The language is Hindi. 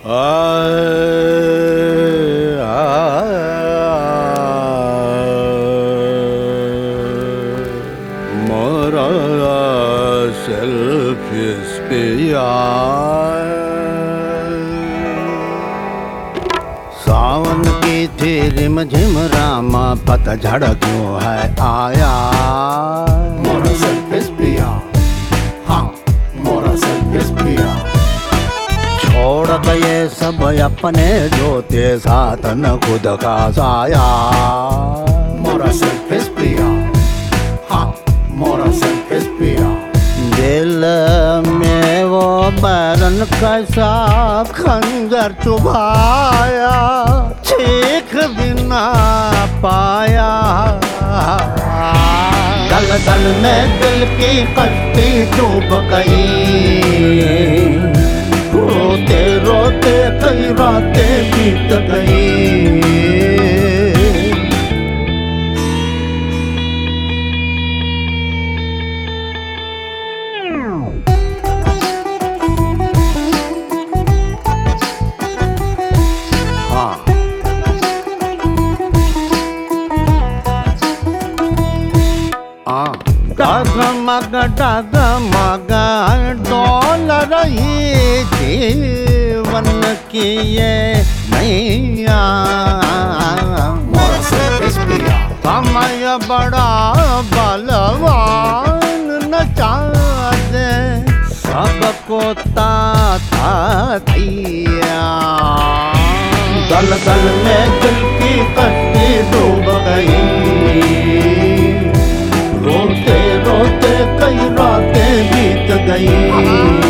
मोरा सेल्फिश पिया सावन की थी रिमझिम रामा पतझड़ क्यों है आया। मोरा सेल्फिश पिया, हाँ मोरा सेल्फिश पिया। छोड़ गए सब अपने जोते साथ न खुद का साया। मोरा सेल्फिश पिया, हाँ मोरा सेल्फिश पिया। दिल में वो बैरन कैसा खंजर चुभाया चीख भी ना पाया। दल दल में दिल की कश्ती डूब गई, रोते रोते कई रातें बीत गई। हाँ डगमग डगमग डोल रही जीवन की ये नैया। मोरा सेल्फिश पिया, समय बड़ा बलवान नचा दे सबको ताता दिया। दल दल में दिल की कश्ती डूब गई, रोते रोते कई रातें बीत गई।